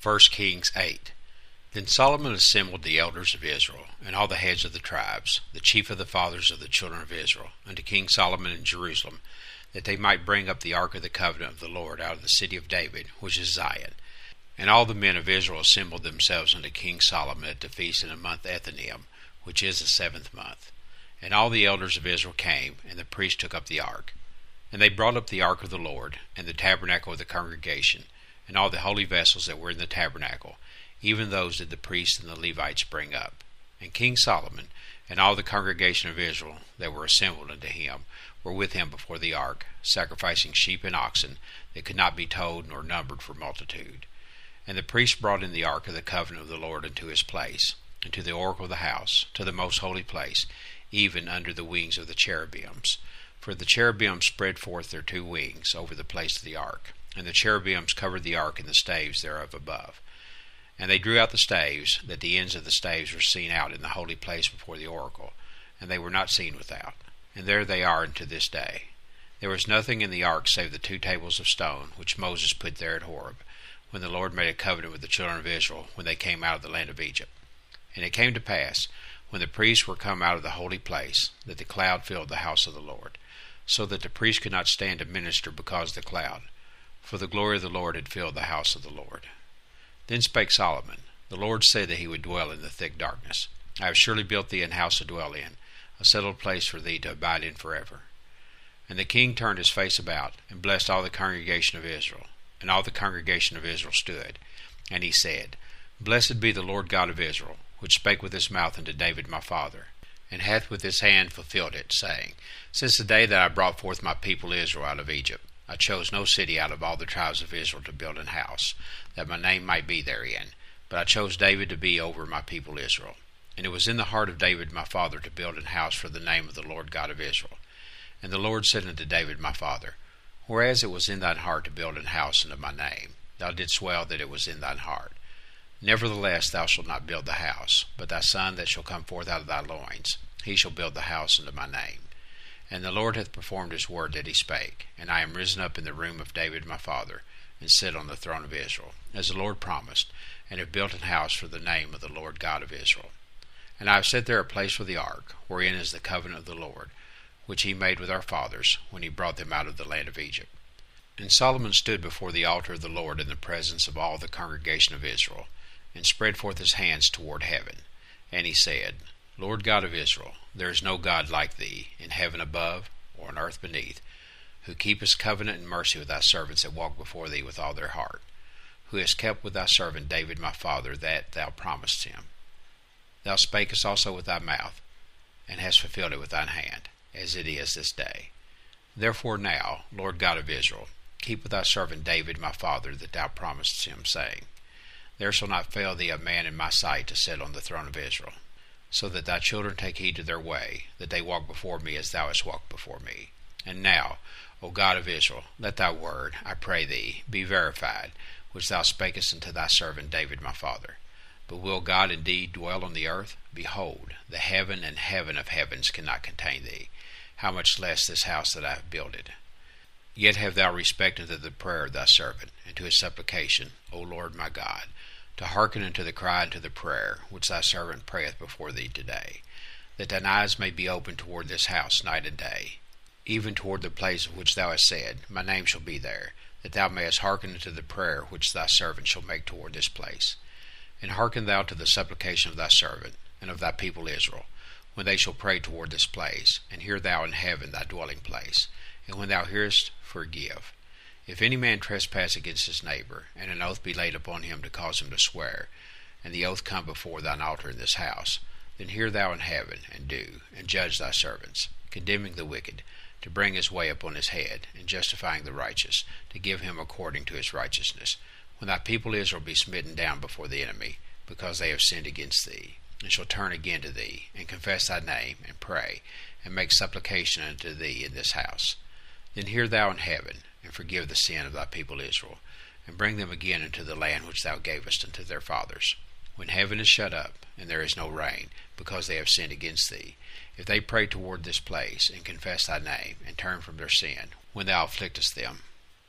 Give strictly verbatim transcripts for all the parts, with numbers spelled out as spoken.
First Kings eight. Then Solomon assembled the elders of Israel, and all the heads of the tribes, the chief of the fathers of the children of Israel, unto King Solomon in Jerusalem, that they might bring up the ark of the covenant of the Lord out of the city of David, which is Zion. And all the men of Israel assembled themselves unto King Solomon at the feast in the month Ethanim, which is the seventh month. And all the elders of Israel came, and the priests took up the ark. And they brought up the ark of the Lord, and the tabernacle of the congregation, and all the holy vessels that were in the tabernacle, even those did the priests and the Levites bring up. And King Solomon, and all the congregation of Israel that were assembled unto him, were with him before the ark, sacrificing sheep and oxen that could not be told nor numbered for multitude. And the priests brought in the ark of the covenant of the Lord unto his place, and to the oracle of the house, to the most holy place, even under the wings of the cherubims. For the cherubims spread forth their two wings over the place of the ark, and the cherubims covered the ark and the staves thereof above. And they drew out the staves, that the ends of the staves were seen out in the holy place before the oracle, and they were not seen without. And there they are unto this day. There was nothing in the ark save the two tables of stone, which Moses put there at Horeb, when the Lord made a covenant with the children of Israel, when they came out of the land of Egypt. And it came to pass, when the priests were come out of the holy place, that the cloud filled the house of the Lord, so that the priests could not stand to minister because of the cloud, for the glory of the Lord had filled the house of the Lord. Then spake Solomon, The Lord said that he would dwell in the thick darkness. I have surely built thee an house to dwell in, a settled place for thee to abide in forever. And the king turned his face about, and blessed all the congregation of Israel. And all the congregation of Israel stood. And he said, Blessed be the Lord God of Israel, which spake with his mouth unto David my father, and hath with his hand fulfilled it, saying, Since the day that I brought forth my people Israel out of Egypt, I chose no city out of all the tribes of Israel to build an house, that my name might be therein. But I chose David to be over my people Israel. And it was in the heart of David my father to build an house for the name of the Lord God of Israel. And the Lord said unto David my father, Whereas it was in thine heart to build an house unto my name, thou didst well that it was in thine heart. Nevertheless thou shalt not build the house, but thy son that shall come forth out of thy loins, he shall build the house unto my name. And the Lord hath performed his word that he spake, and I am risen up in the room of David my father, and sit on the throne of Israel, as the Lord promised, and have built an house for the name of the Lord God of Israel. And I have set there a place for the ark, wherein is the covenant of the Lord, which he made with our fathers, when he brought them out of the land of Egypt. And Solomon stood before the altar of the Lord in the presence of all the congregation of Israel, and spread forth his hands toward heaven. And he said, Lord God of Israel, there is no God like thee, in heaven above, or on earth beneath, who keepest covenant and mercy with thy servants that walk before thee with all their heart, who hast kept with thy servant David my father that thou promised him. Thou spakest also with thy mouth, and hast fulfilled it with thine hand, as it is this day. Therefore now, Lord God of Israel, keep with thy servant David my father that thou promised him, saying, There shall not fail thee a man in my sight to sit on the throne of Israel, so that thy children take heed to their way, that they walk before me as thou hast walked before me. And now, O God of Israel, let thy word, I pray thee, be verified, which thou spakest unto thy servant David my father. But will God indeed dwell on the earth? Behold, the heaven and heaven of heavens cannot contain thee, how much less this house that I have builded. Yet have thou respect unto the prayer of thy servant, and to his supplication, O Lord my God, to hearken unto the cry and to the prayer which thy servant prayeth before thee today, that thine eyes may be open toward this house night and day, even toward the place of which thou hast said, My name shall be there, that thou mayest hearken unto the prayer which thy servant shall make toward this place. And hearken thou to the supplication of thy servant, and of thy people Israel, when they shall pray toward this place, and hear thou in heaven thy dwelling place, and when thou hearest, forgive. If any man trespass against his neighbor, and an oath be laid upon him to cause him to swear, and the oath come before thine altar in this house, then hear thou in heaven, and do, and judge thy servants, condemning the wicked, to bring his way upon his head, and justifying the righteous, to give him according to his righteousness, when thy people Israel be smitten down before the enemy, because they have sinned against thee, and shall turn again to thee, and confess thy name, and pray, and make supplication unto thee in this house. Then hear thou in heaven, and forgive the sin of thy people Israel, and bring them again into the land which thou gavest unto their fathers. When heaven is shut up, and there is no rain, because they have sinned against thee, if they pray toward this place, and confess thy name, and turn from their sin, when thou afflictest them,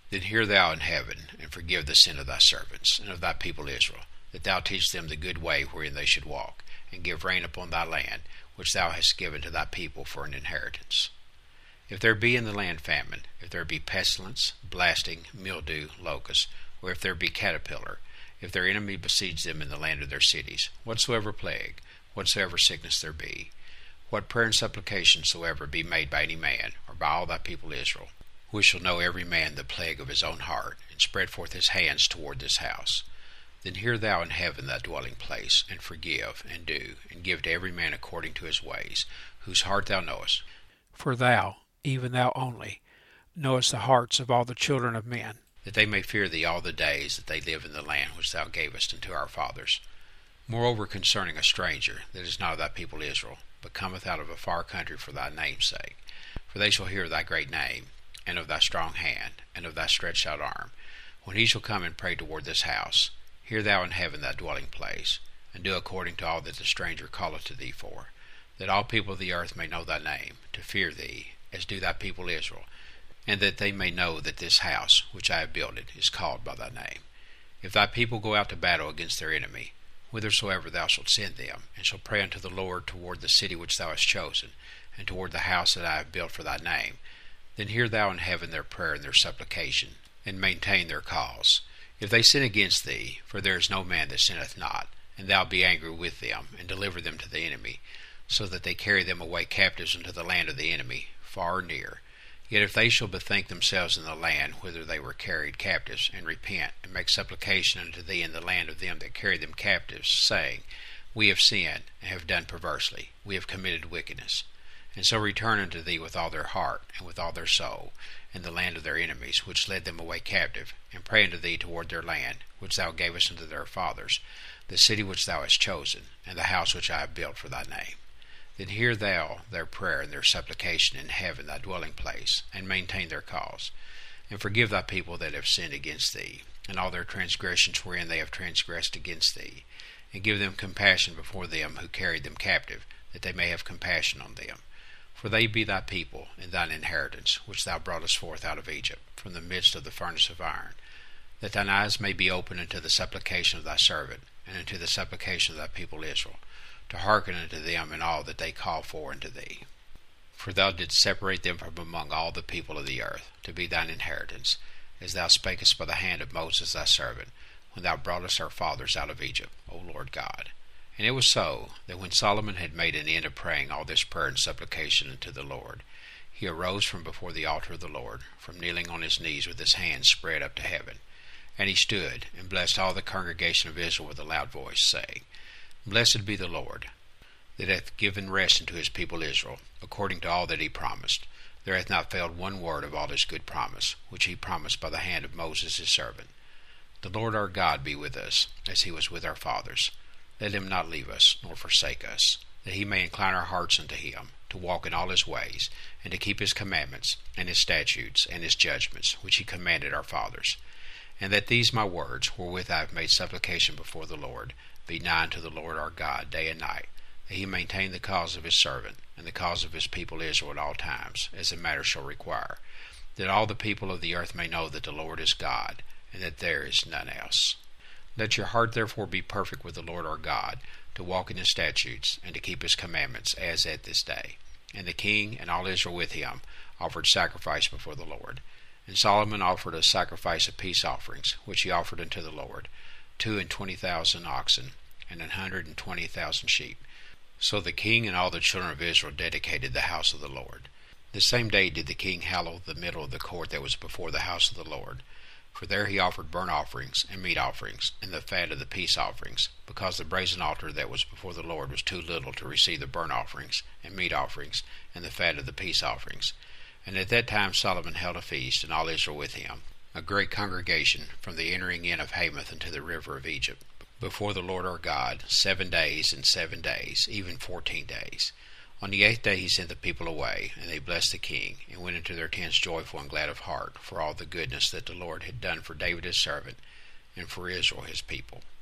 Then hear thou in heaven, and forgive the sin of thy servants, and of thy people Israel, that thou teach them the good way wherein they should walk, and give rain upon thy land, which thou hast given to thy people for an inheritance. If there be in the land famine, if there be pestilence, blasting, mildew, locust, or if there be caterpillar, if their enemy besiege them in the land of their cities, whatsoever plague, whatsoever sickness there be, what prayer and supplication soever be made by any man, or by all thy people Israel, we shall know every man the plague of his own heart, and spread forth his hands toward this house. Then hear thou in heaven thy dwelling place, and forgive, and do, and give to every man according to his ways, whose heart thou knowest. For thou, even thou only, knowest the hearts of all the children of men, that they may fear thee all the days that they live in the land which thou gavest unto our fathers. Moreover concerning a stranger that is not of thy people Israel, but cometh out of a far country for thy name's sake, for they shall hear thy great name, and of thy strong hand, and of thy stretched out arm, when he shall come and pray toward this house, hear thou in heaven thy dwelling place, and do according to all that the stranger calleth to thee for, that all people of the earth may know thy name, to fear thee, as do thy people Israel, and that they may know that this house, which I have builded, is called by thy name. If thy people go out to battle against their enemy, whithersoever thou shalt send them, and shall pray unto the Lord toward the city which thou hast chosen, and toward the house that I have built for thy name, then hear thou in heaven their prayer and their supplication, and maintain their cause. If they sin against thee, for there is no man that sinneth not, and thou be angry with them, and deliver them to the enemy, so that they carry them away captives into the land of the enemy, far or near, yet if they shall bethink themselves in the land whither they were carried captives, and repent, and make supplication unto thee in the land of them that carried them captives, saying, We have sinned, and have done perversely, we have committed wickedness, and so return unto thee with all their heart, and with all their soul, in the land of their enemies, which led them away captive, and pray unto thee toward their land, which thou gavest unto their fathers, the city which thou hast chosen, and the house which I have built for thy name. Then hear thou their prayer and their supplication in heaven thy dwelling place, and maintain their cause. And forgive thy people that have sinned against thee, and all their transgressions wherein they have transgressed against thee, and give them compassion before them who carried them captive, that they may have compassion on them. For they be thy people, and thine inheritance, which thou broughtest forth out of Egypt, from the midst of the furnace of iron, that thine eyes may be open unto the supplication of thy servant, and unto the supplication of thy people Israel, to hearken unto them in all that they call for unto thee. For thou didst separate them from among all the people of the earth, to be thine inheritance, as thou spakest by the hand of Moses thy servant, when thou broughtest our fathers out of Egypt, O Lord God. And it was so, that when Solomon had made an end of praying all this prayer and supplication unto the Lord, he arose from before the altar of the Lord, from kneeling on his knees with his hands spread up to heaven. And he stood, and blessed all the congregation of Israel with a loud voice, saying, Blessed be the Lord, that hath given rest unto his people Israel, according to all that he promised. There hath not failed one word of all his good promise, which he promised by the hand of Moses his servant. The Lord our God be with us, as he was with our fathers. Let him not leave us, nor forsake us, that he may incline our hearts unto him, to walk in all his ways, and to keep his commandments, and his statutes, and his judgments, which he commanded our fathers. And that these my words, wherewith I have made supplication before the Lord, be nigh unto the Lord our God day and night, that he maintain the cause of his servant, and the cause of his people Israel at all times, as the matter shall require, that all the people of the earth may know that the Lord is God, and that there is none else. Let your heart therefore be perfect with the Lord our God, to walk in his statutes, and to keep his commandments, as at this day. And the king and all Israel with him offered sacrifice before the Lord. And Solomon offered a sacrifice of peace offerings, which he offered unto the Lord, two and twenty thousand oxen, and an hundred and twenty thousand sheep. So the king and all the children of Israel dedicated the house of the Lord. The same day did the king hallow the middle of the court that was before the house of the Lord. For there he offered burnt offerings, and meat offerings, and the fat of the peace offerings, because the brazen altar that was before the Lord was too little to receive the burnt offerings, and meat offerings, and the fat of the peace offerings. And at that time Solomon held a feast, and all Israel with him, a great congregation, from the entering in of Hamath unto the river of Egypt, before the Lord our God, seven days and seven days, even fourteen days. On the eighth day he sent the people away, and they blessed the king, and went into their tents joyful and glad of heart, for all the goodness that the Lord had done for David his servant, and for Israel his people.